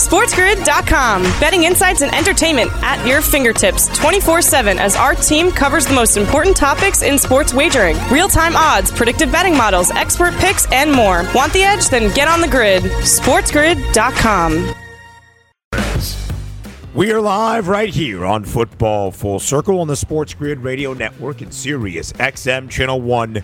SportsGrid.com. Betting insights and entertainment at your fingertips 24/7 as our team covers the most important topics in sports wagering. Real-time odds, predictive betting models, expert picks, and more. Want the edge? Then get on the grid. SportsGrid.com. We are live right here on Football Full Circle on the Sports Grid Radio Network and Sirius XM Channel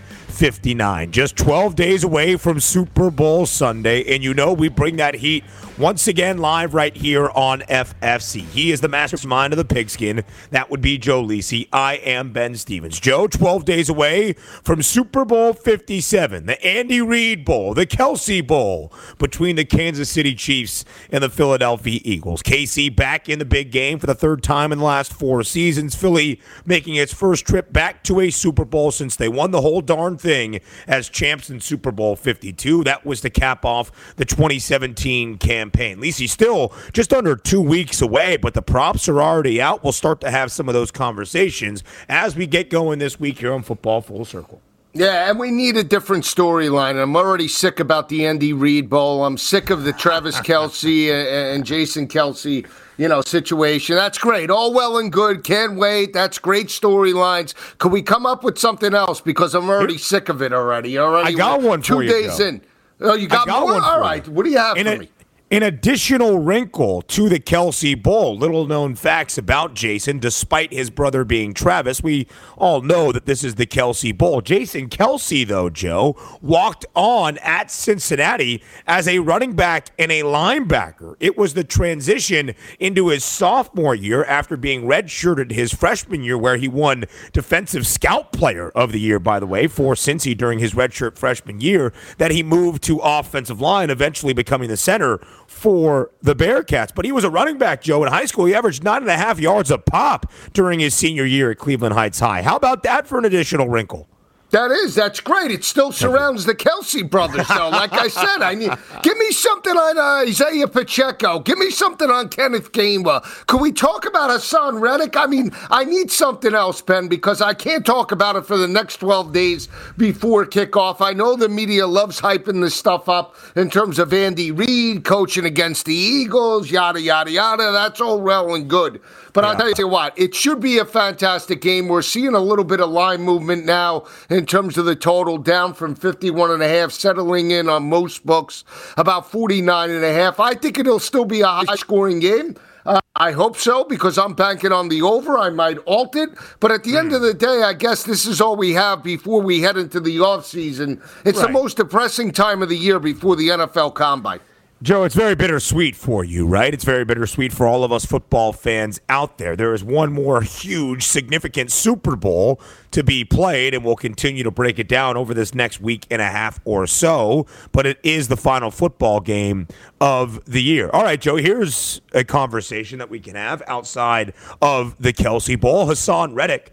159. Just 12 days away from Super Bowl Sunday, and you know we bring that heat once again live right here on FFC. He is the mastermind of the pigskin. That would be Joe Lisi. I am Ben Stevens. Joe, 12 days away from Super Bowl 57, the Andy Reid Bowl, the Kelsey Bowl between the Kansas City Chiefs and the Philadelphia Eagles. KC back in the big game for the third time in the last 4 seasons. Philly making its first trip back to a Super Bowl since they won the whole darn thing as champs in Super Bowl 52. That was to cap off the 2017 campaign. Lisi still just under 2 weeks away, but the props are already out. We'll start to have some of those conversations as we get going this week here on Football Full Circle. Yeah, and we need a different storyline. I'm already sick about the Andy Reid Bowl. I'm sick of the Travis Kelce and Jason Kelce, situation. That's great. All well and good. Can't wait. That's great storylines. Could we come up with something else? Because I'm already sick of it already. I got one for you, 2 days in. Oh, you got more? All right. What do you have for me? An additional wrinkle to the Kelsey Bowl. Little known facts about Jason, despite his brother being Travis. We all know that this is the Kelsey Bowl. Jason Kelce, though, Joe, walked on at Cincinnati as a running back and a linebacker. It was the transition into his sophomore year after being redshirted his freshman year, where he won Defensive Scout Player of the Year, by the way, for Cincy during his redshirt freshman year, that he moved to offensive line, eventually becoming the center for the Bearcats. But he was a running back, Joe. In high school, he averaged 9.5 yards a pop during his senior year at Cleveland Heights High. How about that for an additional wrinkle? That's great. It still surrounds the Kelce brothers, though. Like I said, give me something on Isaiah Pacheco. Give me something on Kenneth Gainwell. Could we talk about Hassan Reddick? I need something else, Ben, because I can't talk about it for the next 12 days before kickoff. I know the media loves hyping this stuff up in terms of Andy Reid coaching against the Eagles, yada, yada, yada. That's all well and good. But I'll tell you what, it should be a fantastic game. We're seeing a little bit of line movement now in terms of the total, down from 51.5, settling in on most books, about 49.5. I think it'll still be a high-scoring game. I hope so, because I'm banking on the over. I might alt it. But at the end of the day, I guess this is all we have before we head into the offseason. It's the most depressing time of the year before the NFL Combine. Joe, it's very bittersweet for you, right? It's very bittersweet for all of us football fans out there. There is one more huge, significant Super Bowl to be played, and we'll continue to break it down over this next week and a half or so. But it is the final football game of the year. All right, Joe, here's a conversation that we can have outside of the Kelsey Bowl. Hassan Reddick,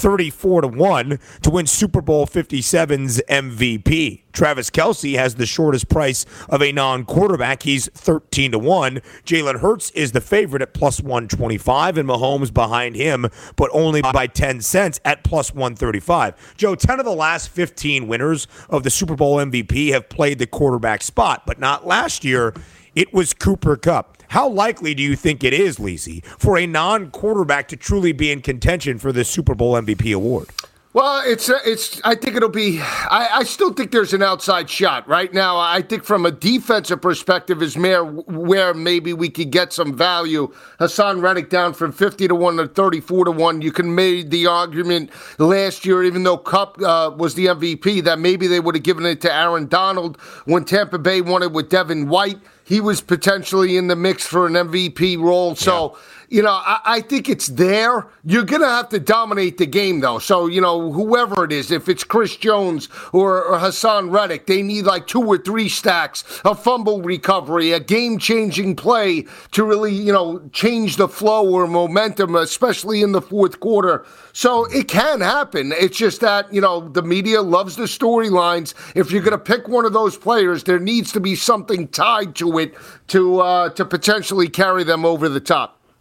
34-1 to win Super Bowl 57's MVP. Travis Kelce has the shortest price of a non-quarterback. He's 13-1. Jalen Hurts is the favorite at plus 125, and Mahomes behind him, but only by 10 cents at plus 135. Joe, 10 of the last 15 winners of the Super Bowl MVP have played the quarterback spot, but not last year. It was Cooper Kupp. How likely do you think it is, Lisi, for a non-quarterback to truly be in contention for the Super Bowl MVP award? Well, I think it'll be, I still think there's an outside shot. Right now, I think from a defensive perspective is where maybe we could get some value. Hassan Reddick down from 50-1 to 34-1. You can make the argument last year, even though Kupp was the MVP, that maybe they would have given it to Aaron Donald when Tampa Bay won it with Devin White. He was potentially in the mix for an MVP role. So, I think it's there. You're going to have to dominate the game, though. So, whoever it is, if it's Chris Jones or Hassan Reddick, they need like 2 or 3 stacks, a fumble recovery, a game-changing play to really, change the flow or momentum, especially in the fourth quarter. So it can happen. It's just that, the media loves the storylines. If you're going to pick one of those players, there needs to be something tied to it to potentially carry them over the top.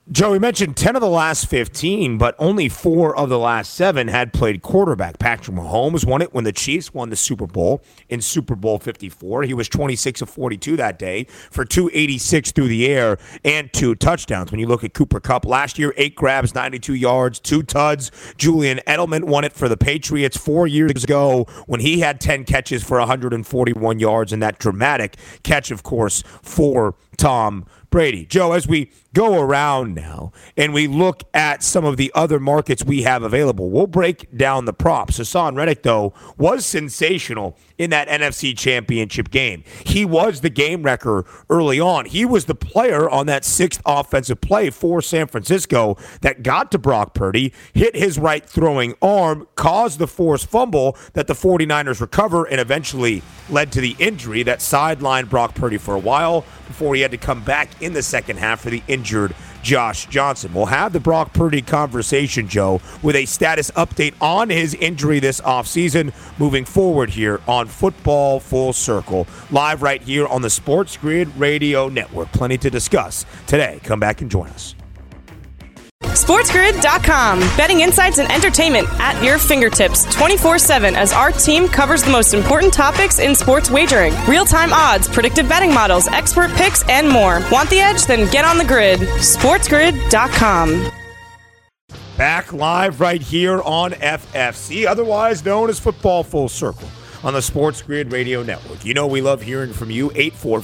Joe, we mentioned 10 of the last 15, but only 4 of the last 7 had played quarterback. Patrick Mahomes won it when the Chiefs won the Super Bowl in Super Bowl 54. He was 26 of 42 that day for 286 through the air and 2 touchdowns. When you look at Cooper Kupp last year, 8 grabs, 92 yards, 2 tuds. Julian Edelman won it for the Patriots 4 years ago when he had 10 catches for 141 yards, and that dramatic catch, of course, for Tom Brady. Joe, as we go around now and we look at some of the other markets we have available, we'll break down the props. Haason Reddick, though, was sensational in that NFC Championship game. He was the game wrecker early on. He was the player on that 6th offensive play for San Francisco that got to Brock Purdy, hit his right throwing arm, caused the forced fumble that the 49ers recover, and eventually led to the injury that sidelined Brock Purdy for a while before he had to come back in the second half for the injured Josh Johnson. We'll have the Brock Purdy conversation, Joe, with a status update on his injury this offseason moving forward here on Football Full Circle, live right here on the Sports Grid Radio Network. Plenty to discuss today. Come back and join us. SportsGrid.com. Betting insights and entertainment at your fingertips 24/7 as our team covers the most important topics in sports wagering. Real-time odds, predictive betting models, expert picks, and more. Want the edge? Then get on the grid. SportsGrid.com. Back live right here on FFC, otherwise known as Football Full Circle, on the Sports Grid Radio Network. You know we love hearing from you.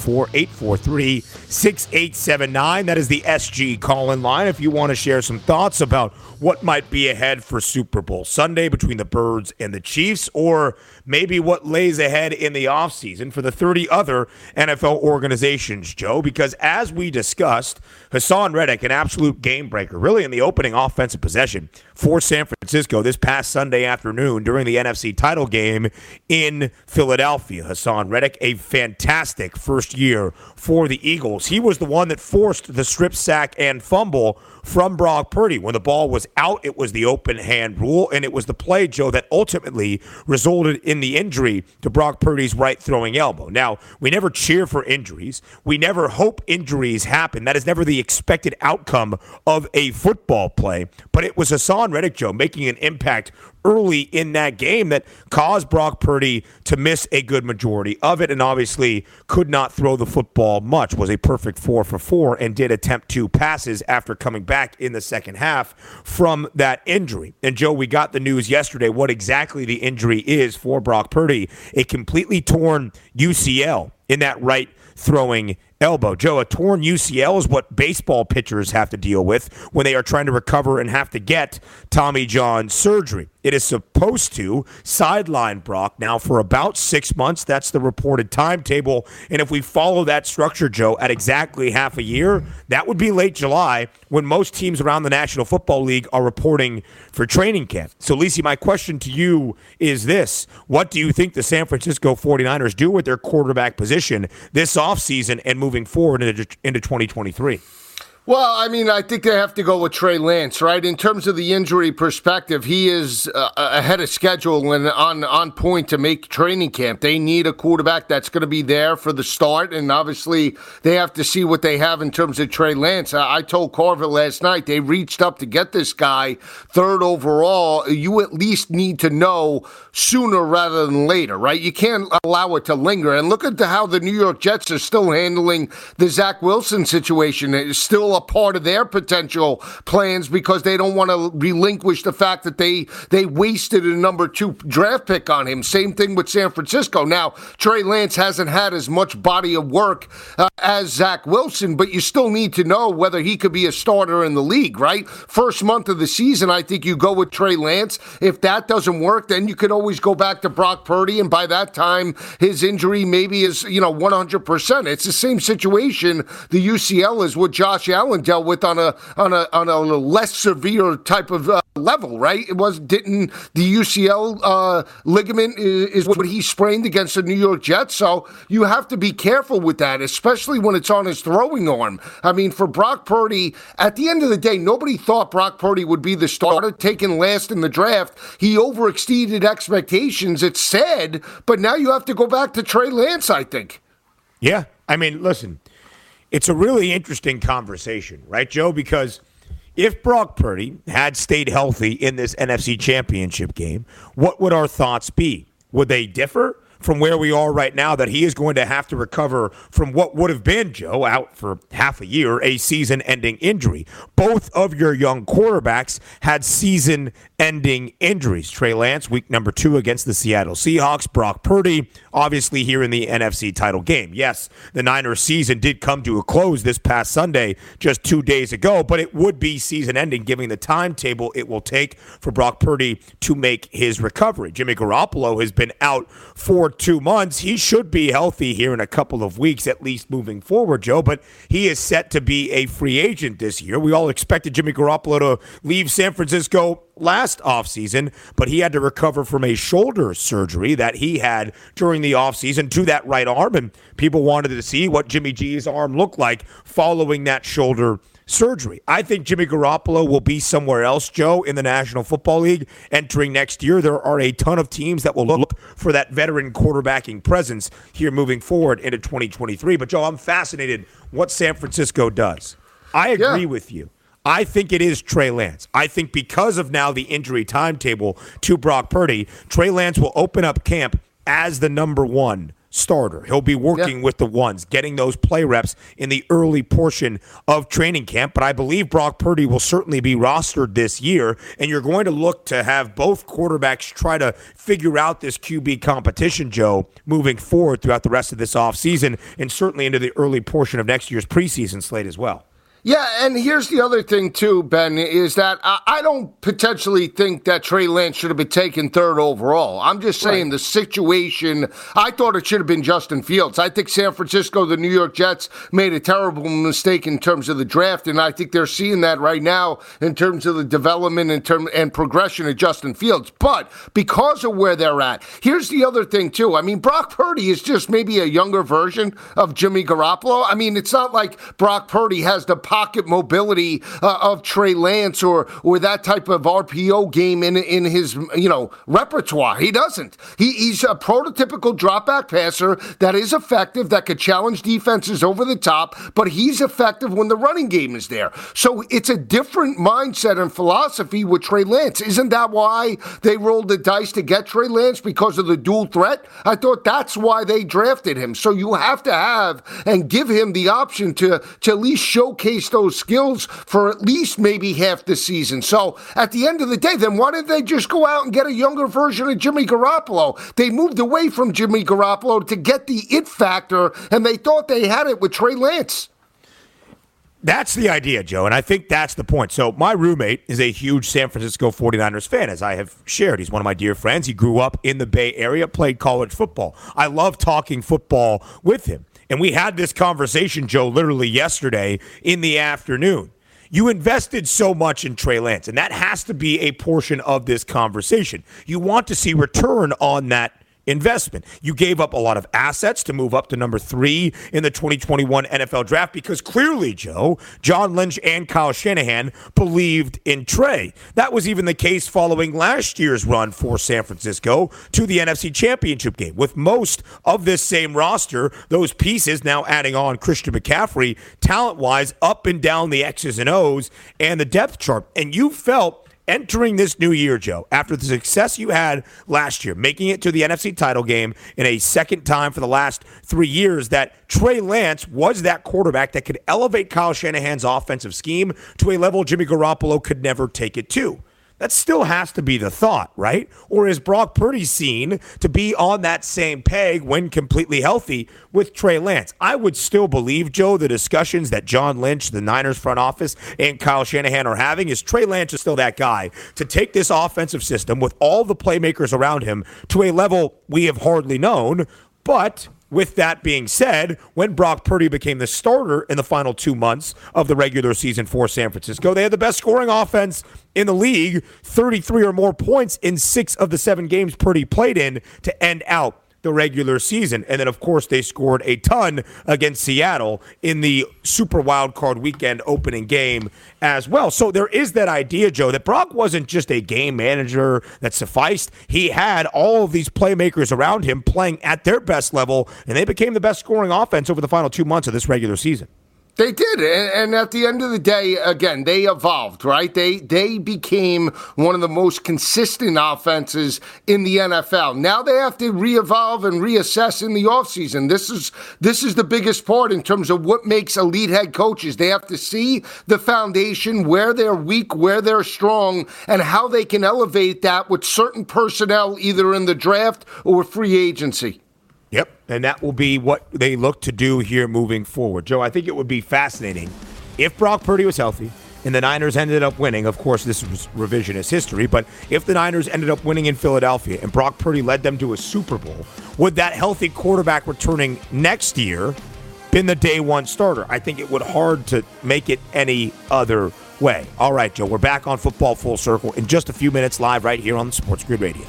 844-843-6879. That is the SG call-in line if you want to share some thoughts about what might be ahead for Super Bowl Sunday between the Birds and the Chiefs, or maybe what lays ahead in the offseason for the 30 other NFL organizations, Joe, because as we discussed, Haason Reddick, an absolute game breaker, really in the opening offensive possession for San Francisco this past Sunday afternoon during the NFC title game in Philadelphia. Haason Reddick, a fantastic first year for the Eagles. He was the one that forced the strip sack and fumble from Brock Purdy. When the ball was out, it was the open hand rule, and it was the play, Joe, that ultimately resulted in the injury to Brock Purdy's right throwing elbow. Now, we never cheer for injuries. We never hope injuries happen. That is never the expected outcome of a football play. But it was Haason Reddick, Joe, making an impact early in that game that caused Brock Purdy to miss a good majority of it, and obviously could not throw the football much. Was a perfect 4 for 4 and did attempt 2 passes after coming back in the second half from that injury. And Joe, we got the news yesterday what exactly the injury is for Brock Purdy. A completely torn UCL in that right throwing elbow. Joe, a torn UCL is what baseball pitchers have to deal with when they are trying to recover and have to get Tommy John surgery. It is supposed to sideline Brock now for about 6 months. That's the reported timetable. And if we follow that structure, Joe, at exactly half a year, that would be late July when most teams around the National Football League are reporting for training camp. So, Lisi, my question to you is this. What do you think the San Francisco 49ers do with their quarterback position this offseason and moving forward into 2023? Well, I mean, I think they have to go with Trey Lance, right? In terms of the injury perspective, he is ahead of schedule and on point to make training camp. They need a quarterback that's going to be there for the start, and obviously they have to see what they have in terms of Trey Lance. I told Carver last night they reached up to get this guy 3rd overall. You at least need to know sooner rather than later, right? You can't allow it to linger. And look at how the New York Jets are still handling the Zach Wilson situation. It's still a part of their potential plans because they don't want to relinquish the fact that they wasted a number 2 draft pick on him. Same thing with San Francisco. Now, Trey Lance hasn't had as much body of work as Zach Wilson, but you still need to know whether he could be a starter in the league, right? First month of the season, I think you go with Trey Lance. If that doesn't work, then you could always go back to Brock Purdy, and by that time, his injury maybe is 100%. It's the same situation the UCL is what Josh Allen dealt with on a less severe type of level, right? Didn't the UCL ligament is what he sprained against the New York Jets? So you have to be careful with that, especially when it's on his throwing arm. I mean, for Brock Purdy, at the end of the day, nobody thought Brock Purdy would be the starter, taken last in the draft. He overexceeded expectations, it's said, but now you have to go back to Trey Lance, I think. Yeah, I mean, listen, it's a really interesting conversation, right, Joe? Because If Brock Purdy had stayed healthy in this NFC Championship game, what would our thoughts be? Would they differ from where we are right now, that he is going to have to recover from what would have been, Joe, out for half a year, a season-ending injury? Both of your young quarterbacks had season-ending injuries. Trey Lance, week number 2 against the Seattle Seahawks. Brock Purdy, obviously here in the NFC title game. Yes, the Niners season did come to a close this past Sunday, just 2 days ago, but it would be season-ending given the timetable it will take for Brock Purdy to make his recovery. Jimmy Garoppolo has been out for 2 months. He should be healthy here in a couple of weeks, at least moving forward, Joe, but he is set to be a free agent this year. We all expected Jimmy Garoppolo to leave San Francisco last offseason, but he had to recover from a shoulder surgery that he had during the offseason to that right arm, and people wanted to see what Jimmy G's arm looked like following that shoulder surgery. I think Jimmy Garoppolo will be somewhere else, Joe, in the National Football League entering next year. There are a ton of teams that will look for that veteran quarterbacking presence here moving forward into 2023. But, Joe, I'm fascinated what San Francisco does. I agree with you. I think it is Trey Lance. I think because of now the injury timetable to Brock Purdy, Trey Lance will open up camp as the number 1 starter. He'll be working with the ones, getting those play reps in the early portion of training camp. But I believe Brock Purdy will certainly be rostered this year, and you're going to look to have both quarterbacks try to figure out this QB competition, Joe, moving forward throughout the rest of this offseason and certainly into the early portion of next year's preseason slate as well. Yeah, and here's the other thing, too, Ben, is that I don't potentially think that Trey Lance should have been taken 3rd overall. I'm just saying the situation, I thought it should have been Justin Fields. I think San Francisco, the New York Jets, made a terrible mistake in terms of the draft, and I think they're seeing that right now in terms of the development and progression of Justin Fields. But because of where they're at, here's the other thing, too. I mean, Brock Purdy is just maybe a younger version of Jimmy Garoppolo. I mean, it's not like Brock Purdy has the pocket mobility of Trey Lance or that type of RPO game in his repertoire. He doesn't. He's a prototypical drop-back passer that is effective, that could challenge defenses over the top, but he's effective when the running game is there. So it's a different mindset and philosophy with Trey Lance. Isn't that why they rolled the dice to get Trey Lance, because of the dual threat? I thought that's why they drafted him. So you have to have and give him the option to at least showcase those skills for at least maybe half the season. So at the end of the day, then why didn't they just go out and get a younger version of Jimmy Garoppolo? They moved away from Jimmy Garoppolo to get the it factor, and they thought they had it with Trey Lance. That's the idea, Joe, and I think that's the point. So my roommate is a huge San Francisco 49ers fan, as I have shared. He's one of my dear friends. He grew up in the Bay Area, played college football. I love talking football with him. And we had this conversation, Joe, literally yesterday in the afternoon. You invested so much in Trey Lance, and that has to be a portion of this conversation. You want to see return on that investment. You gave up a lot of assets to move up to number 3 in the 2021 NFL draft because clearly, Joe, John Lynch and Kyle Shanahan believed in Trey. That was even the case following last year's run for San Francisco to the NFC Championship game. With most of this same roster, those pieces now adding on Christian McCaffrey, talent-wise, up and down the X's and O's and the depth chart. And you felt entering this new year, Joe, after the success you had last year, making it to the NFC title game in a second time for the last 3 years, that Trey Lance was that quarterback that could elevate Kyle Shanahan's offensive scheme to a level Jimmy Garoppolo could never take it to. That still has to be the thought, right? Or is Brock Purdy seen to be on that same peg when completely healthy with Trey Lance? I would still believe, Joe, the discussions that John Lynch, the Niners front office, and Kyle Shanahan are having is Trey Lance is still that guy to take this offensive system with all the playmakers around him to a level we have hardly known. But with that being said, when Brock Purdy became the starter in the final 2 months of the regular season for San Francisco, they had the best scoring offense in the league, 33 or more points in 6 of the 7 games Purdy played in to end out the regular season. And then, of course, they scored a ton against Seattle in the Super Wild Card Weekend opening game as well. So there is that idea, Joe, that Brock wasn't just a game manager that sufficed. He had all of these playmakers around him playing at their best level, and they became the best scoring offense over the final 2 months of this regular season. They did, and at the end of the day, again, they evolved, right? They became one of the most consistent offenses in the NFL. Now they have to re-evolve and reassess in the offseason. This is the biggest part in terms of what makes elite head coaches. They have to see the foundation, where they're weak, where they're strong, and how they can elevate that with certain personnel, either in the draft or free agency. Yep, and that will be what they look to do here moving forward. Joe, I think it would be fascinating if Brock Purdy was healthy and the Niners ended up winning. Of course, this was revisionist history, but if the Niners ended up winning in Philadelphia and Brock Purdy led them to a Super Bowl, would that healthy quarterback returning next year been the day one starter? I think it would hard to make it any other way. All right, Joe, we're back on Football Full Circle in just a few minutes live right here on the Sports Grid Radio.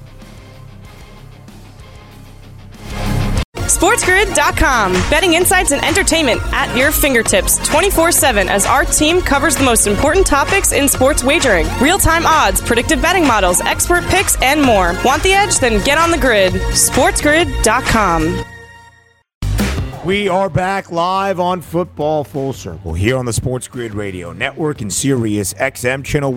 SportsGrid.com. Betting insights and entertainment at your fingertips 24/7 as our team covers the most important topics in sports wagering. Real-time odds, predictive betting models, expert picks, and more. Want the edge? Then get on the grid. SportsGrid.com. We are back live on Football Full Circle here on the Sports Grid Radio Network and Sirius XM Channel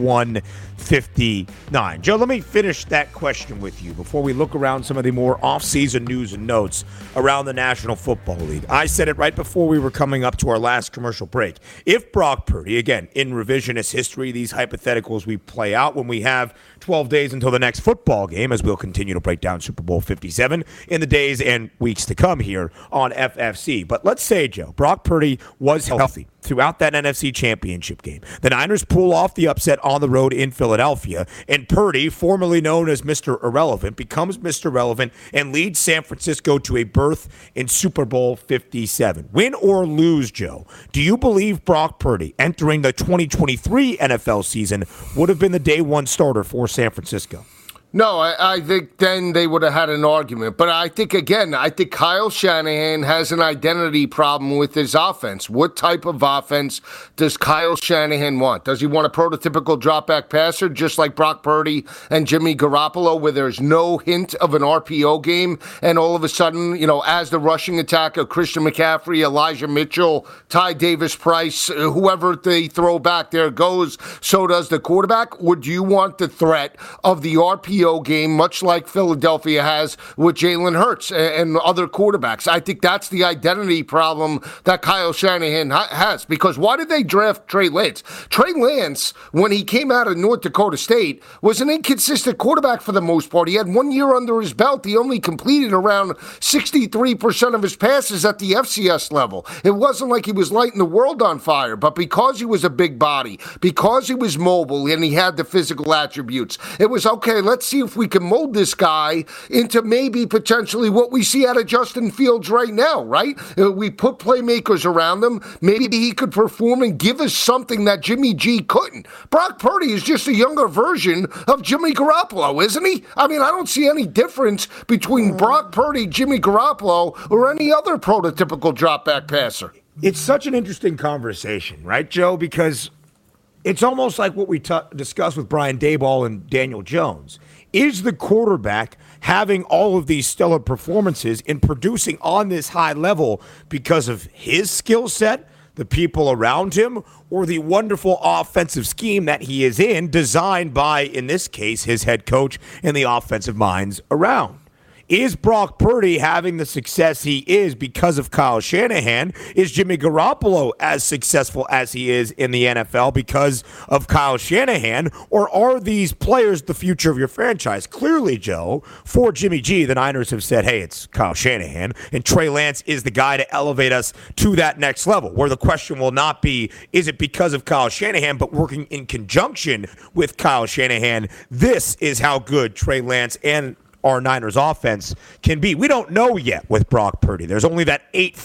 159. Joe, let me finish that question with you before we look around some of the more off-season news and notes around the National Football League. I said it right before we were coming up to our last commercial break. If Brock Purdy, again, in revisionist history, these hypotheticals we play out when we have 12 days until the next football game, as we'll continue to break down Super Bowl 57 in the days and weeks to come here on FFC. But let's say, Joe, Brock Purdy was healthy throughout that NFC Championship game. The Niners pull off the upset on the road in Philadelphia, and Purdy, formerly known as Mr. Irrelevant, becomes Mr. Relevant and leads San Francisco to a berth in Super Bowl 57. Win or lose, Joe, do you believe Brock Purdy, entering the 2023 NFL season, would have been the day one starter for San Francisco? No, I think then they would have had an argument. But I think Kyle Shanahan has an identity problem with his offense. What type of offense does Kyle Shanahan want? Does he want a prototypical drop-back passer, just like Brock Purdy and Jimmy Garoppolo, where there's no hint of an RPO game, and all of a sudden, as the rushing attack of Christian McCaffrey, Elijah Mitchell, Ty Davis-Price, whoever they throw back there goes, so does the quarterback? Would you want the threat of the RPO game, much like Philadelphia has with Jalen Hurts and other quarterbacks? I think that's the identity problem that Kyle Shanahan has. Because why did they draft Trey Lance? Trey Lance, when he came out of North Dakota State, was an inconsistent quarterback for the most part. He had 1 year under his belt. He only completed around 63% of his passes at the FCS level. It wasn't like he was lighting the world on fire, but because he was a big body, because he was mobile and he had the physical attributes, it was okay, let's see if we can mold this guy into maybe potentially what we see out of Justin Fields right now, right? We put playmakers around him. Maybe he could perform and give us something that Jimmy G couldn't. Brock Purdy is just a younger version of Jimmy Garoppolo, isn't he? I mean, I don't see any difference between Brock Purdy, Jimmy Garoppolo, or any other prototypical drop-back passer. It's such an interesting conversation, right, Joe? Because it's almost like what we discussed with Brian Daboll and Daniel Jones. Is the quarterback having all of these stellar performances and producing on this high level because of his skill set, the people around him, or the wonderful offensive scheme that he is in, designed by, in this case, his head coach and the offensive minds around? Is Brock Purdy having the success he is because of Kyle Shanahan? Is Jimmy Garoppolo as successful as he is in the NFL because of Kyle Shanahan? Or are these players the future of your franchise? Clearly, Joe, for Jimmy G, the Niners have said, hey, it's Kyle Shanahan, and Trey Lance is the guy to elevate us to that next level, where the question will not be, is it because of Kyle Shanahan, but working in conjunction with Kyle Shanahan, this is how good Trey Lance and our Niners offense can be. We don't know yet with Brock Purdy. There's only that 9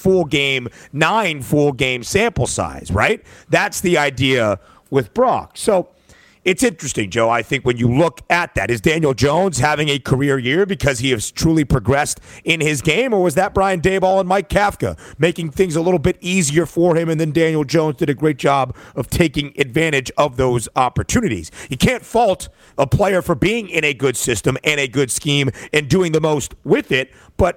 full game sample size, right? That's the idea with Brock. So it's interesting, Joe. I think when you look at that, is Daniel Jones having a career year because he has truly progressed in his game, or was that Brian Daboll and Mike Kafka making things a little bit easier for him, and then Daniel Jones did a great job of taking advantage of those opportunities? You can't fault a player for being in a good system and a good scheme and doing the most with it, but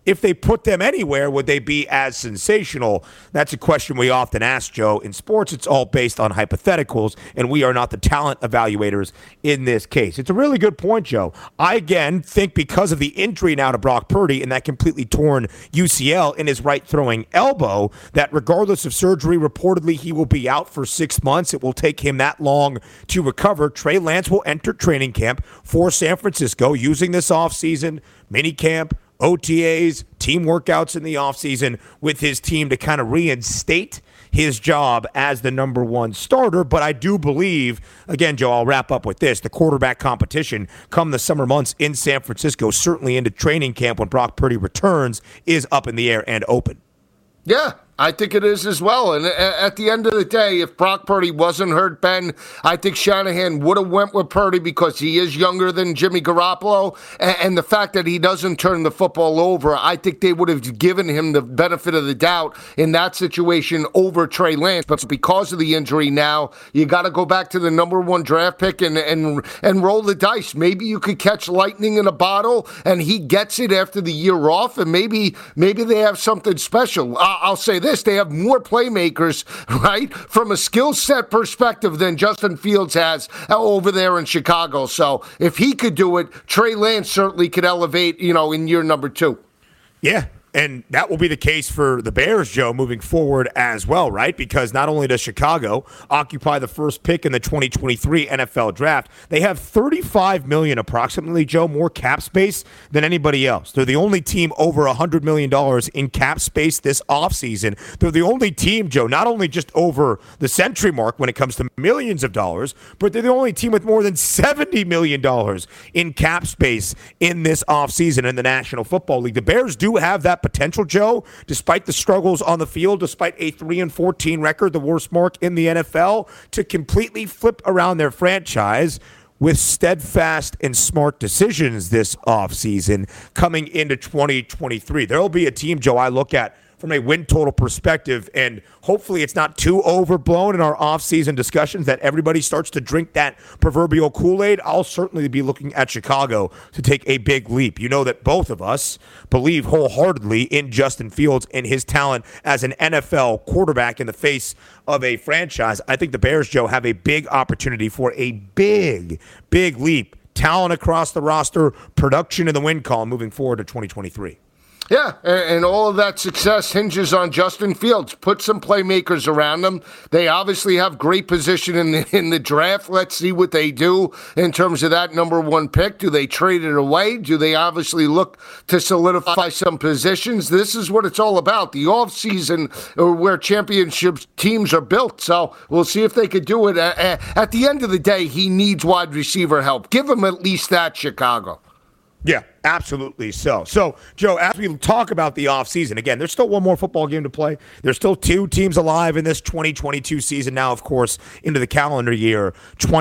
if they put them anywhere, would they be as sensational? That's a question we often ask, Joe. In sports, it's all based on hypotheticals, and we are not the talent evaluators in this case. It's a really good point, Joe. I, again, think because of the injury now to Brock Purdy and that completely torn UCL in his right throwing elbow, that regardless of surgery, reportedly he will be out for 6 months. It will take him that long to recover. Trey Lance will enter training camp for San Francisco using this offseason, minicamp, OTAs, team workouts in the offseason with his team to kind of reinstate his job as the number one starter. But I do believe, again, Joe, I'll wrap up with this, the quarterback competition come the summer months in San Francisco, certainly into training camp when Brock Purdy returns, is up in the air and open. Yeah, I think it is as well. And at the end of the day, if Brock Purdy wasn't hurt, Ben, I think Shanahan would have went with Purdy because he is younger than Jimmy Garoppolo. And the fact that he doesn't turn the football over, I think they would have given him the benefit of the doubt in that situation over Trey Lance. But because of the injury now, you got to go back to the number one draft pick and roll the dice. Maybe you could catch lightning in a bottle and he gets it after the year off, and maybe they have something special. I'll say this, they have more playmakers, right, from a skill set perspective than Justin Fields has over there in Chicago. So if he could do it, Trey Lance certainly could elevate, in year number 2. Yeah. And that will be the case for the Bears, Joe, moving forward as well, right? Because not only does Chicago occupy the first pick in the 2023 NFL draft, they have $35 million approximately, Joe, more cap space than anybody else. They're the only team over $100 million in cap space this offseason. They're the only team, Joe, not only just over the century mark when it comes to millions of dollars, but they're the only team with more than $70 million in cap space in this offseason in the National Football League. The Bears do have that potential, Joe, despite the struggles on the field, despite a 3-14 record, the worst mark in the NFL, to completely flip around their franchise with steadfast and smart decisions this offseason coming into 2023. There will be a team, Joe, I look at from a win total perspective, and hopefully it's not too overblown in our offseason discussions that everybody starts to drink that proverbial Kool-Aid. I'll certainly be looking at Chicago to take a big leap. You know that both of us believe wholeheartedly in Justin Fields and his talent as an NFL quarterback in the face of a franchise. I think the Bears, Joe, have a big opportunity for a big leap. Talent across the roster, production in the win column moving forward to 2023. Yeah, and all of that success hinges on Justin Fields. Put some playmakers around them. They obviously have great position in the draft. Let's see what they do in terms of that number one pick. Do they trade it away? Do they obviously look to solidify some positions? This is what it's all about. The offseason where championship teams are built. So we'll see if they could do it. At the end of the day, he needs wide receiver help. Give him at least that, Chicago. Yeah, absolutely so. So, Joe, as we talk about the offseason, again, there's still one more football game to play. There's still 2 teams alive in this 2022 season now, of course, into the calendar year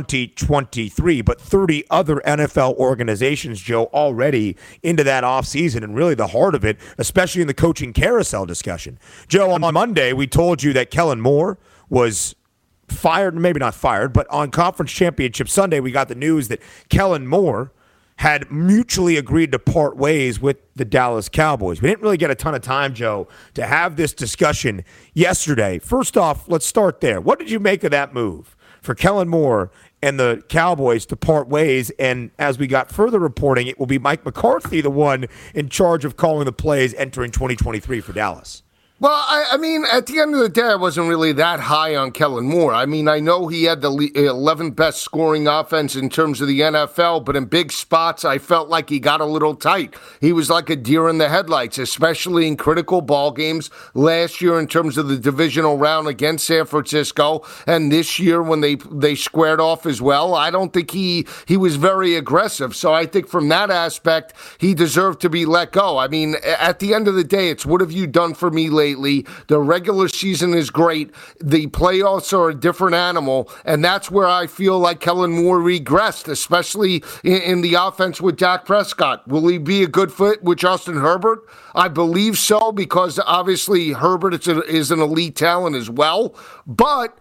2023. But 30 other NFL organizations, Joe, already into that offseason and really the heart of it, especially in the coaching carousel discussion. Joe, on Monday, we told you that Kellen Moore was fired, maybe not fired, but on Conference Championship Sunday, we got the news that Kellen Moore had mutually agreed to part ways with the Dallas Cowboys. We didn't really get a ton of time, Joe, to have this discussion yesterday. First off, let's start there. What did you make of that move for Kellen Moore and the Cowboys to part ways? And as we got further reporting, it will be Mike McCarthy, the one in charge of calling the plays entering 2023 for Dallas. Well, I mean, at the end of the day, I wasn't really that high on Kellen Moore. I mean, I know he had the 11th best scoring offense in terms of the NFL, but in big spots, I felt like he got a little tight. He was like a deer in the headlights, especially in critical ball games last year in terms of the divisional round against San Francisco, and this year when they squared off as well. I don't think he was very aggressive. So I think from that aspect, he deserved to be let go. I mean, at the end of the day, it's what have you done for me lately? The regular season is great. The playoffs are a different animal, and that's where I feel like Kellen Moore regressed, especially in the offense with Dak Prescott. Will he be a good fit with Justin Herbert? I believe so, because obviously Herbert is an elite talent as well. But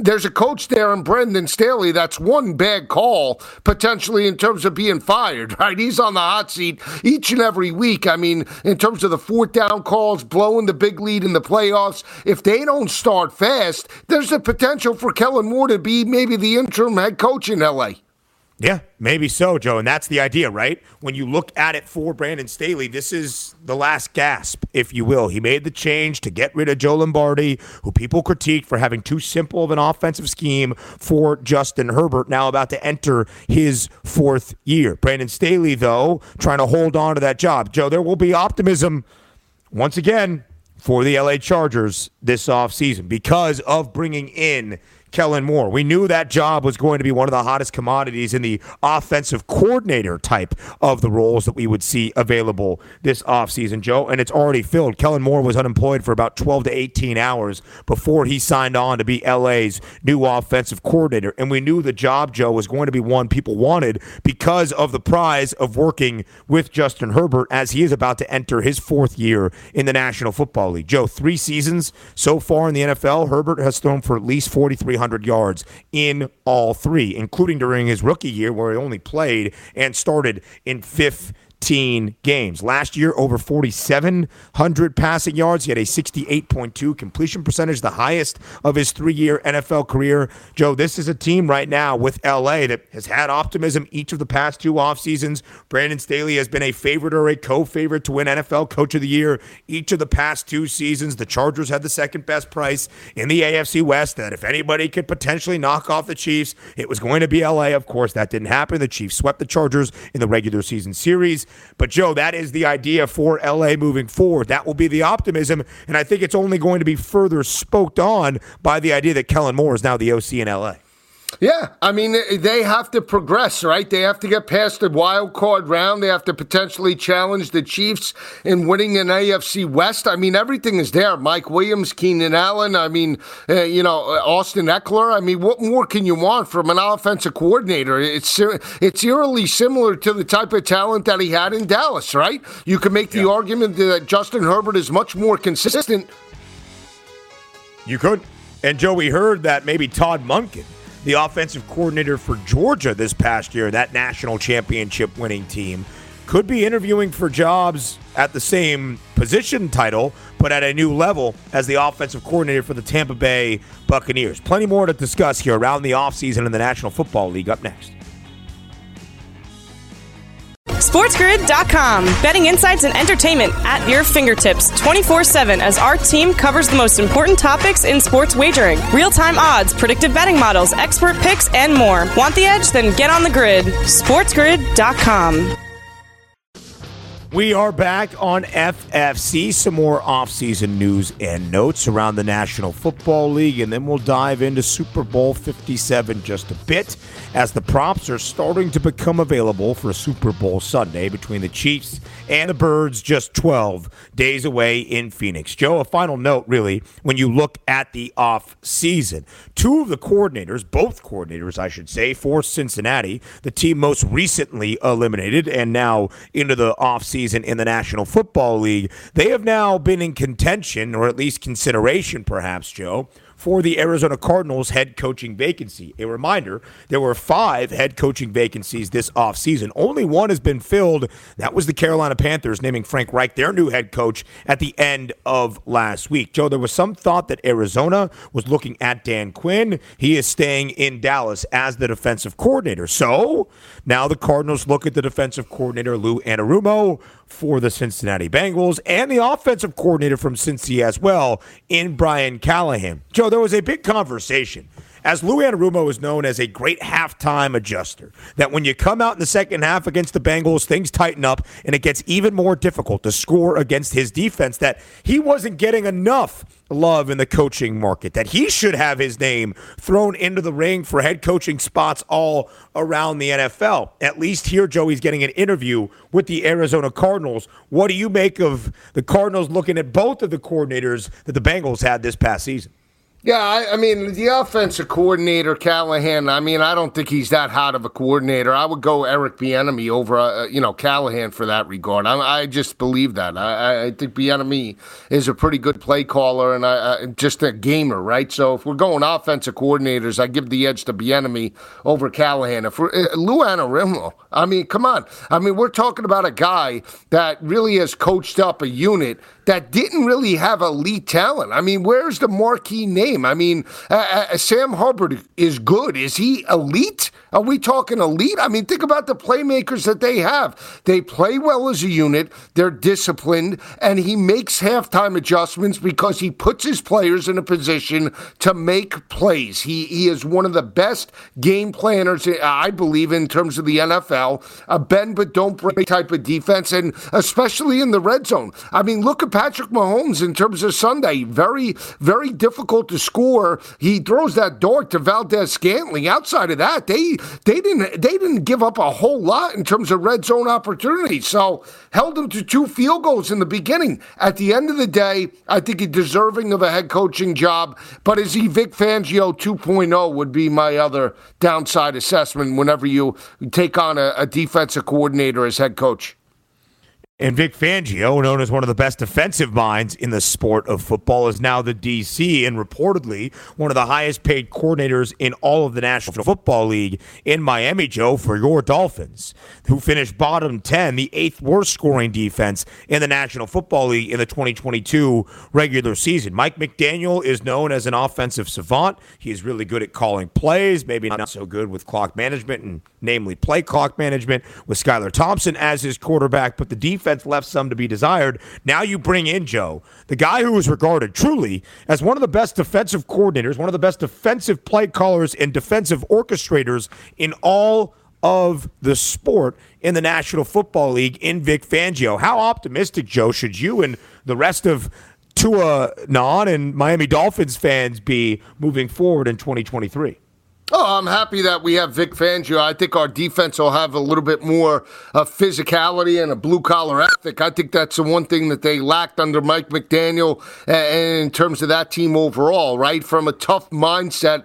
there's a coach there in Brandon Staley that's one bad call potentially in terms of being fired, right? He's on the hot seat each and every week. I mean, in terms of the fourth down calls, blowing the big lead in the playoffs, if they don't start fast, there's a potential for Kellen Moore to be maybe the interim head coach in L.A. Yeah, maybe so, Joe. And that's the idea, right? When you look at it for Brandon Staley, this is the last gasp, if you will. He made the change to get rid of Joe Lombardi, who people critiqued for having too simple of an offensive scheme for Justin Herbert, now about to enter his fourth year. Brandon Staley, though, trying to hold on to that job. Joe, there will be optimism once again for the LA Chargers this offseason because of bringing in Kellen Moore. We knew that job was going to be one of the hottest commodities in the offensive coordinator type of the roles that we would see available this offseason, Joe, and it's already filled. Kellen Moore was unemployed for about 12 to 18 hours before he signed on to be LA's new offensive coordinator, and we knew the job, Joe, was going to be one people wanted because of the prize of working with Justin Herbert as he is about to enter his fourth year in the National Football League. Joe, 3 seasons so far in the NFL, Herbert has thrown for at least 4,300 yards in all 3, including during his rookie year where he only played and started in 15 games. Last year, over 4,700 passing yards. He had a 68.2 completion percentage, the highest of his 3-year NFL career. Joe, this is a team right now with LA that has had optimism each of the past 2 off seasons. Brandon Staley has been a favorite or a co-favorite to win NFL Coach of the Year each of the past 2 seasons. The Chargers had the second best price in the AFC West, that if anybody could potentially knock off the Chiefs, it was going to be LA. Of course, that didn't happen. The Chiefs swept the Chargers in the regular season series. But, Joe, that is the idea for L.A. moving forward. That will be the optimism, and I think it's only going to be further spoked on by the idea that Kellen Moore is now the OC in L.A. Yeah, I mean, they have to progress, right? They have to get past the wild card round. They have to potentially challenge the Chiefs in winning an AFC West. I mean, everything is there. Mike Williams, Keenan Allen, I mean, Austin Eckler. I mean, what more can you want from an offensive coordinator? It's eerily similar to the type of talent that he had in Dallas, right? You can make the argument that Justin Herbert is much more consistent. You could. And, Joe, we heard that maybe Todd Monken, the offensive coordinator for Georgia this past year, that national championship winning team, could be interviewing for jobs at the same position title, but at a new level as the offensive coordinator for the Tampa Bay Buccaneers. Plenty more to discuss here around the offseason in the National Football League up next. SportsGrid.com. Betting insights and entertainment at your fingertips 24/7 as our team covers the most important topics in sports wagering. Real-time odds, predictive betting models, expert picks, and more. Want the edge? Then get on the grid. SportsGrid.com. We are back on FFC. Some more offseason news and notes around the National Football League, and then we'll dive into Super Bowl 57 just a bit as the props are starting to become available for Super Bowl Sunday between the Chiefs and the Birds, just 12 days away in Phoenix. Joe, a final note, really, when you look at the offseason. 2 of the coordinators, both coordinators, I should say, for Cincinnati, the team most recently eliminated and now into the offseason in the National Football League, they have now been in contention, or at least consideration perhaps, Joe, for the Arizona Cardinals head coaching vacancy. A reminder, there were 5 head coaching vacancies this offseason. Only one has been filled. That was the Carolina Panthers naming Frank Reich their new head coach at the end of last week. Joe, there was some thought that Arizona was looking at Dan Quinn. He is staying in Dallas as the defensive coordinator. So now the Cardinals look at the defensive coordinator, Lou Anarumo, for the Cincinnati Bengals, and the offensive coordinator from Cincy as well, in Brian Callahan. Joe, there was a big conversation, as Lou Anarumo is known as a great halftime adjuster, that when you come out in the second half against the Bengals, things tighten up and it gets even more difficult to score against his defense, that he wasn't getting enough love in the coaching market, that he should have his name thrown into the ring for head coaching spots all around the NFL. At least here, Joe, he's getting an interview with the Arizona Cardinals. What do you make of the Cardinals looking at both of the coordinators that the Bengals had this past season? Yeah, I mean, the offensive coordinator, Callahan, I mean, I don't think he's that hot of a coordinator. I would go Eric Bieniemy over, Callahan for that regard. I just believe that. I think Bieniemy is a pretty good play caller and just a gamer, right? So if we're going offensive coordinators, I give the edge to Bieniemy over Callahan. If we're Lou Anarumo, I mean, come on. I mean, we're talking about a guy that really has coached up a unit that didn't really have elite talent. I mean, where's the marquee name? I mean, Sam Hubbard is good. Is he elite? Are we talking elite? I mean, think about the playmakers that they have. They play well as a unit. They're disciplined, and he makes halftime adjustments because he puts his players in a position to make plays. He is one of the best game planners, I believe, in terms of the NFL. A bend but don't break type of defense, and especially in the red zone. I mean, look at Patrick Mahomes in terms of Sunday. Very, very difficult to score. He throws that dart to Valdez-Scantling. Outside of that, they didn't give up a whole lot in terms of red zone opportunities. So held him to 2 field goals in the beginning. At the end of the day, I think he's deserving of a head coaching job. But is he Vic Fangio 2.0 would be my other downside assessment whenever you take on a defensive coordinator as head coach. And Vic Fangio, known as one of the best defensive minds in the sport of football, is now the DC and reportedly one of the highest paid coordinators in all of the National Football League in Miami, Joe, for your Dolphins, who finished bottom 10, the 8th worst scoring defense in the National Football League in the 2022 regular season. Mike McDaniel is known as an offensive savant. He is really good at calling plays, maybe not so good with clock management, and namely play clock management with Skylar Thompson as his quarterback, but the defense left some to be desired. Now you bring in, Joe, the guy who is regarded truly as one of the best defensive coordinators, one of the best defensive play callers and defensive orchestrators in all of the sport in the National Football League in Vic Fangio. How optimistic, Joe, should you and the rest of Tua Non and Miami Dolphins fans be moving forward in 2023? Oh, I'm happy that we have Vic Fangio. I think our defense will have a little bit more physicality and a blue-collar ethic. I think that's the one thing that they lacked under Mike McDaniel in terms of that team overall, right? From a tough mindset,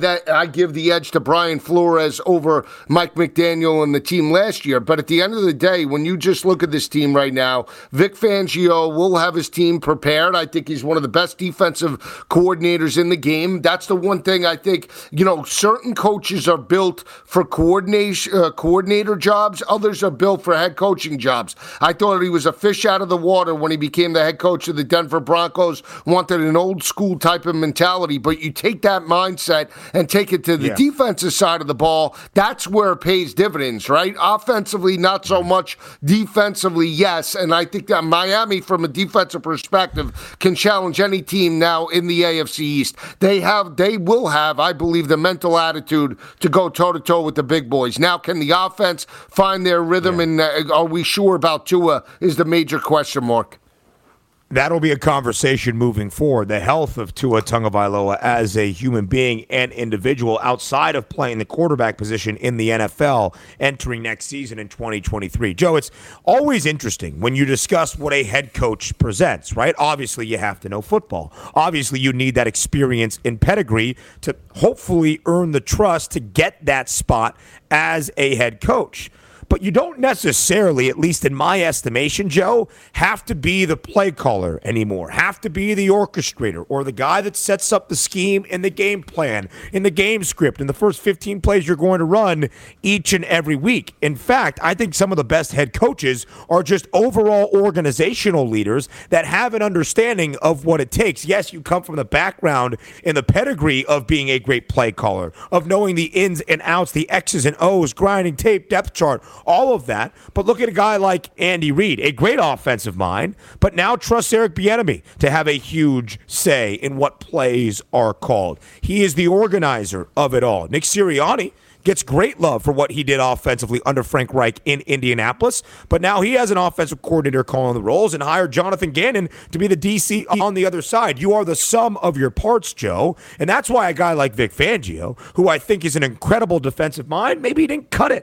I give the edge to Brian Flores over Mike McDaniel and the team last year. But at the end of the day, when you just look at this team right now, Vic Fangio will have his team prepared. I think he's one of the best defensive coordinators in the game. That's the one thing I think, certain coaches are built for coordinator jobs. Others are built for head coaching jobs. I thought he was a fish out of the water when he became the head coach of the Denver Broncos. Wanted an old school type of mentality, but you take that mindset and take it to the defensive side of the ball. That's where it pays dividends, right? Offensively, not so much. Defensively, yes. And I think that Miami, from a defensive perspective, can challenge any team now in the AFC East. They will have, I believe, the mental attitude to go toe-to-toe with the big boys. Now, can the offense find their rhythm, and are we sure about Tua is the major question mark. That'll be a conversation moving forward. The health of Tua Tagovailoa as a human being and individual outside of playing the quarterback position in the NFL entering next season in 2023. Joe, it's always interesting when you discuss what a head coach presents, right? Obviously, you have to know football. Obviously, you need that experience and pedigree to hopefully earn the trust to get that spot as a head coach. But you don't necessarily, at least in my estimation, Joe, have to be the play caller anymore, have to be the orchestrator or the guy that sets up the scheme and the game plan, in the game script, in the first 15 plays you're going to run each and every week. In fact, I think some of the best head coaches are just overall organizational leaders that have an understanding of what it takes. Yes, you come from the background and the pedigree of being a great play caller, of knowing the ins and outs, the X's and O's, grinding tape, depth chart, all of that. But look at a guy like Andy Reid, a great offensive mind, but now trusts Eric Bieniemy to have a huge say in what plays are called. He is the organizer of it all. Nick Sirianni gets great love for what he did offensively under Frank Reich in Indianapolis, but now he has an offensive coordinator calling the roles and hired Jonathan Gannon to be the DC on the other side. You are the sum of your parts, Joe, and that's why a guy like Vic Fangio, who I think is an incredible defensive mind, maybe he didn't cut it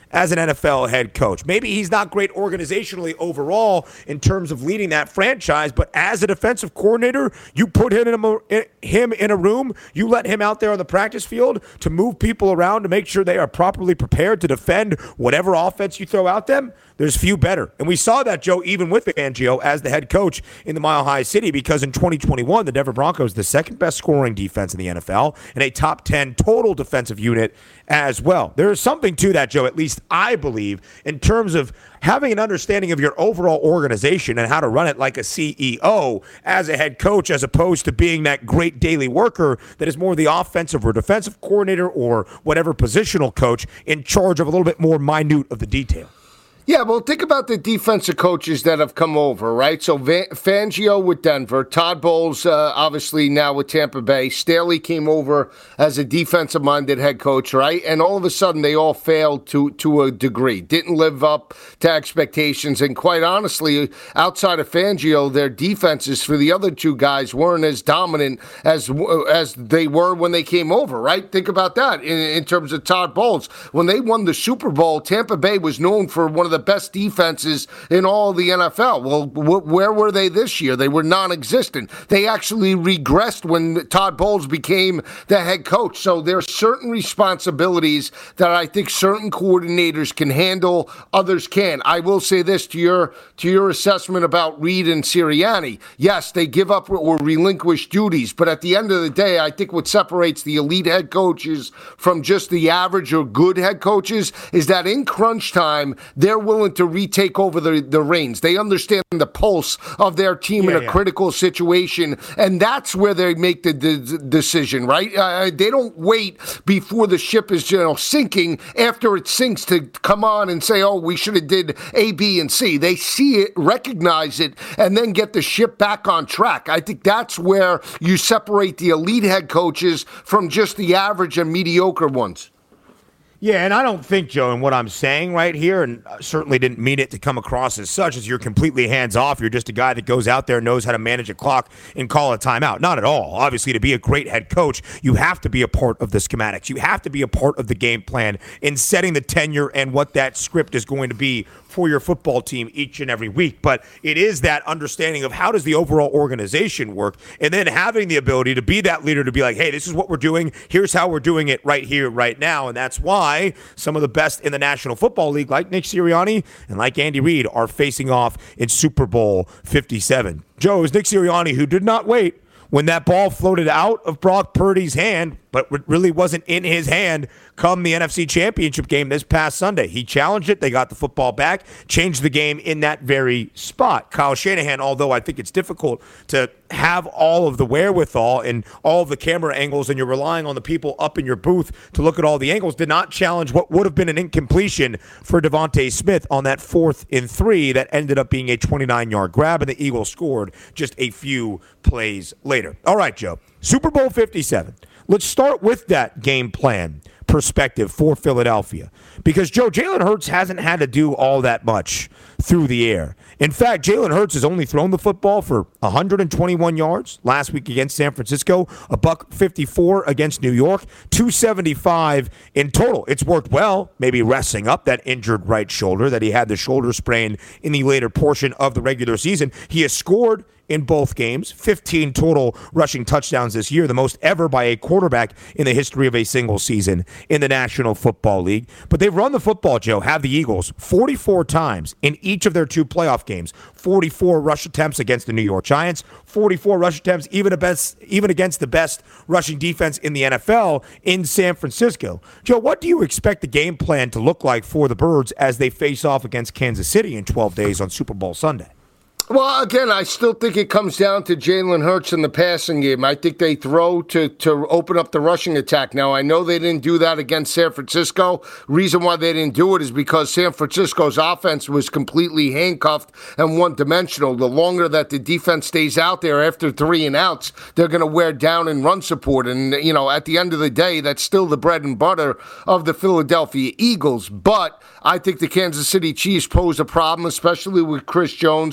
as an NFL head coach. Maybe he's not great organizationally overall in terms of leading that franchise, but as a defensive coordinator, you put him in a room, you let him out there on the practice field to move people around to make sure they are properly prepared to defend whatever offense you throw out them. There's few better. And we saw that, Joe, even with Fangio as the head coach in the Mile High City, because in 2021, the Denver Broncos, the second best scoring defense in the NFL and a top 10 total defensive unit as well. There is something to that, Joe, at least I believe, in terms of having an understanding of your overall organization and how to run it like a CEO as a head coach, as opposed to being that great daily worker that is more the offensive or defensive coordinator or whatever positional coach in charge of a little bit more minute of the detail. Yeah, well, think about the defensive coaches that have come over, right? So Fangio with Denver, Todd Bowles, obviously now with Tampa Bay. Staley came over as a defensive-minded head coach, right? And all of a sudden, they all failed to a degree. Didn't live up to expectations. And quite honestly, outside of Fangio, their defenses for the other two guys weren't as dominant as they were when they came over, right? Think about that in terms of Todd Bowles. When they won the Super Bowl, Tampa Bay was known for one of the best defenses in all of the NFL. Well, where were they this year? They were non-existent. They actually regressed when Todd Bowles became the head coach. So there are certain responsibilities that I think certain coordinators can handle, others can't. I will say this to your assessment about Reid and Sirianni. Yes, they give up or relinquish duties, but at the end of the day, I think what separates the elite head coaches from just the average or good head coaches is that in crunch time, they're willing to retake over the reins. They understand the pulse of their team in a critical situation, and that's where they make the decision, right? They don't wait before the ship is sinking after it sinks to come on and say, oh, we should have did A, B, and C. They see it, recognize it, and then get the ship back on track. I think that's where you separate the elite head coaches from just the average and mediocre ones. Yeah, and I don't think, Joe, in what I'm saying right here, and I certainly didn't mean it to come across as such, as you're completely hands-off. You're just a guy that goes out there, knows how to manage a clock, and call a timeout. Not at all. Obviously, to be a great head coach, you have to be a part of the schematics. You have to be a part of the game plan in setting the tenure and what that script is going to be for your football team each and every week. But it is that understanding of how does the overall organization work, and then having the ability to be that leader to be like, hey, this is what we're doing. Here's how we're doing it right here, right now. And that's why some of the best in the National Football League, like Nick Sirianni and like Andy Reid, are facing off in Super Bowl 57. Joe, it was Nick Sirianni who did not wait when that ball floated out of Brock Purdy's hand, but really wasn't in his hand come the NFC Championship game this past Sunday. He challenged it. They got the football back, changed the game in that very spot. Kyle Shanahan, although I think it's difficult to have all of the wherewithal and all of the camera angles, and you're relying on the people up in your booth to look at all the angles, did not challenge what would have been an incompletion for Devontae Smith on that 4th and 3 that ended up being a 29-yard grab, and the Eagles scored just a few plays later. All right, Joe, Super Bowl 57. Let's start with that game plan perspective for Philadelphia. Because, Joe, Jalen Hurts hasn't had to do all that much through the air. In fact, Jalen Hurts has only thrown the football for 121 yards last week against San Francisco, a $154 against New York, 275 in total. It's worked well, maybe resting up that injured right shoulder that he had the shoulder sprain in the later portion of the regular season. He has scored in both games, 15 total rushing touchdowns this year, the most ever by a quarterback in the history of a single season in the National Football League. But they've run the football, Joe, have the Eagles 44 times in each of their 2 playoff games, 44 rush attempts against the New York Giants, 44 rush attempts even against the best rushing defense in the NFL in San Francisco. Joe, what do you expect the game plan to look like for the Birds as they face off against Kansas City in 12 days on Super Bowl Sunday? Well, again, I still think it comes down to Jalen Hurts in the passing game. I think they throw to open up the rushing attack. Now, I know they didn't do that against San Francisco. Reason why they didn't do it is because San Francisco's offense was completely handcuffed and one-dimensional. The longer that the defense stays out there after 3 and outs, they're going to wear down in run support. And, at the end of the day, that's still the bread and butter of the Philadelphia Eagles. But I think the Kansas City Chiefs pose a problem, especially with Chris Jones. I don't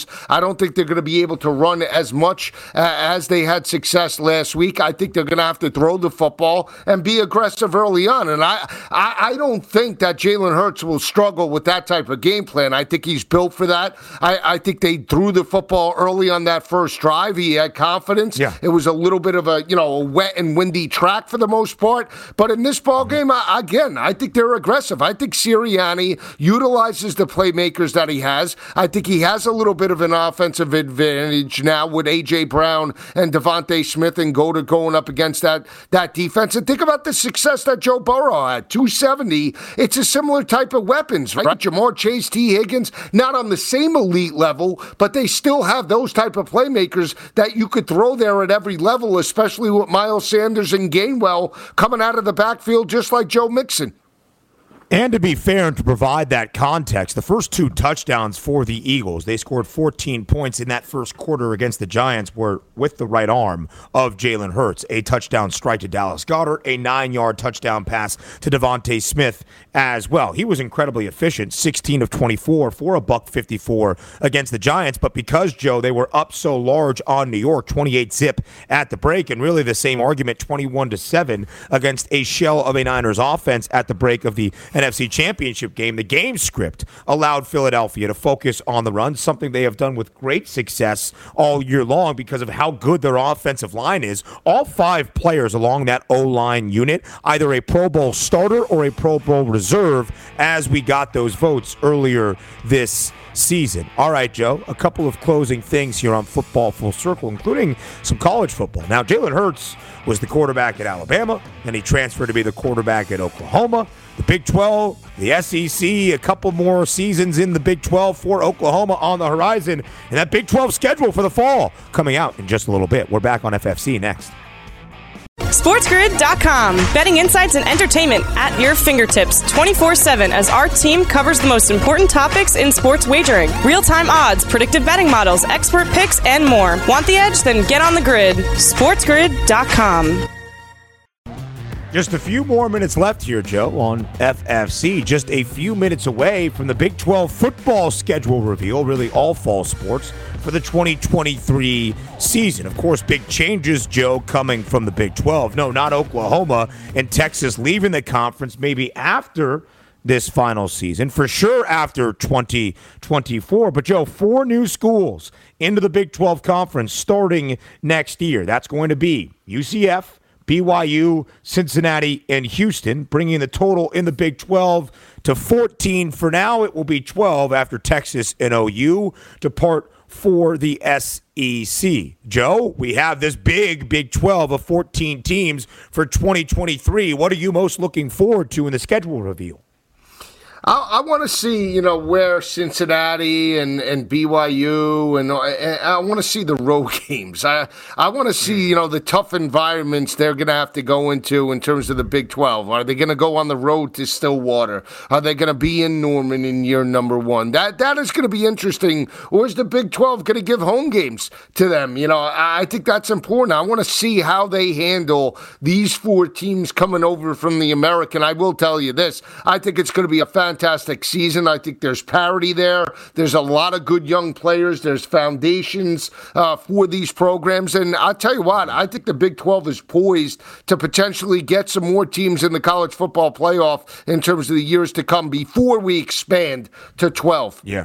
don't think they're going to be able to run as much as they had success last week. I think they're going to have to throw the football and be aggressive early on. And I don't think that Jalen Hurts will struggle with that type of game plan. I think he's built for that. I think they threw the football early on that first drive. He had confidence. Yeah. It was a little bit of a wet and windy track for the most part. But in this ball game, again, I think they're aggressive. I think Sirianni utilizes the playmakers that he has. I think he has a little bit of an offensive advantage now with A.J. Brown and Devontae Smith and going up against that defense. And think about the success that Joe Burrow had, 270. It's a similar type of weapons, right? Jamar Chase, T. Higgins, not on the same elite level, but they still have those type of playmakers that you could throw there at every level, especially with Miles Sanders and Gainwell coming out of the backfield just like Joe Mixon. And to be fair and to provide that context, the first 2 touchdowns for the Eagles, they scored 14 points in that first quarter against the Giants, were with the right arm of Jalen Hurts. A touchdown strike to Dallas Goedert, a 9-yard touchdown pass to Devontae Smith as well. He was incredibly efficient, 16 of 24 for a $154 against the Giants. But because, Joe, they were up so large on New York, 28-zip at the break, and really the same argument, 21-7 against a shell of a Niners offense at the break of the NFC Championship game. The game script allowed Philadelphia to focus on the run, something they have done with great success all year long because of how good their offensive line is. All 5 players along that O-line unit, either a Pro Bowl starter or a Pro Bowl reserve, as we got those votes earlier this season. All right, Joe, a couple of closing things here on Football Full Circle, including some college football. Now, Jalen Hurts was the quarterback at Alabama, and he transferred to be the quarterback at Oklahoma. The Big 12, the SEC, a couple more seasons in the Big 12 for Oklahoma on the horizon, and that Big 12 schedule for the fall coming out in just a little bit. We're back on FFC next. SportsGrid.com. Betting insights and entertainment at your fingertips 24/7 as our team covers the most important topics in sports wagering. Real-time odds, predictive betting models, expert picks, and more. Want the edge? Then get on the grid. SportsGrid.com. Just a few more minutes left here, Joe, on FFC. Just a few minutes away from the Big 12 football schedule reveal, really all fall sports, for the 2023 season. Of course, big changes, Joe, coming from the Big 12. No, not Oklahoma and Texas leaving the conference maybe after this final season, for sure after 2024. But, Joe, 4 new schools into the Big 12 conference starting next year. That's going to be UCF, BYU, Cincinnati, and Houston, bringing the total in the Big 12 to 14. For now, it will be 12 after Texas and OU depart for the SEC. Joe, we have this big Big 12 of 14 teams for 2023. What are you most looking forward to in the schedule reveal? I want to see, where Cincinnati and BYU, and I want to see the road games. I want to see, the tough environments they're going to have to go into in terms of the Big 12. Are they going to go on the road to Stillwater? Are they going to be in Norman in year number 1? That is going to be interesting. Or is the Big 12 going to give home games to them? I think that's important. I want to see how they handle these 4 teams coming over from the American. I will tell you this. I think it's going to be a fantastic season. I think there's parity there. There's a lot of good young players. There's foundations for these programs. And I'll tell you what, I think the Big 12 is poised to potentially get some more teams in the college football playoff in terms of the years to come before we expand to 12. Yeah.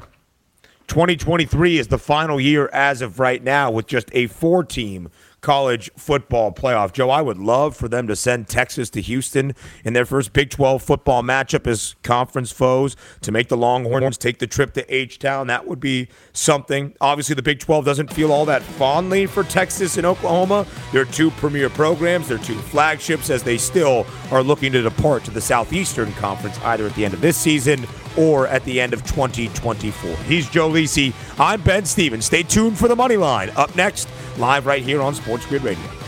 2023 is the final year as of right now with just a 4-team college football playoff. Joe, I would love for them to send Texas to Houston in their first Big 12 football matchup as conference foes, to make the Longhorns take the trip to H-Town. That would be something. Obviously, the Big 12 doesn't feel all that fondly for Texas and Oklahoma. They're 2 premier programs. They're 2 flagships, as they still are looking to depart to the Southeastern Conference either at the end of this season or at the end of 2024. He's Joe Lisi. I'm Ben Stevens. Stay tuned for the Money Line. Up next, live right here on Sports Grid Radio.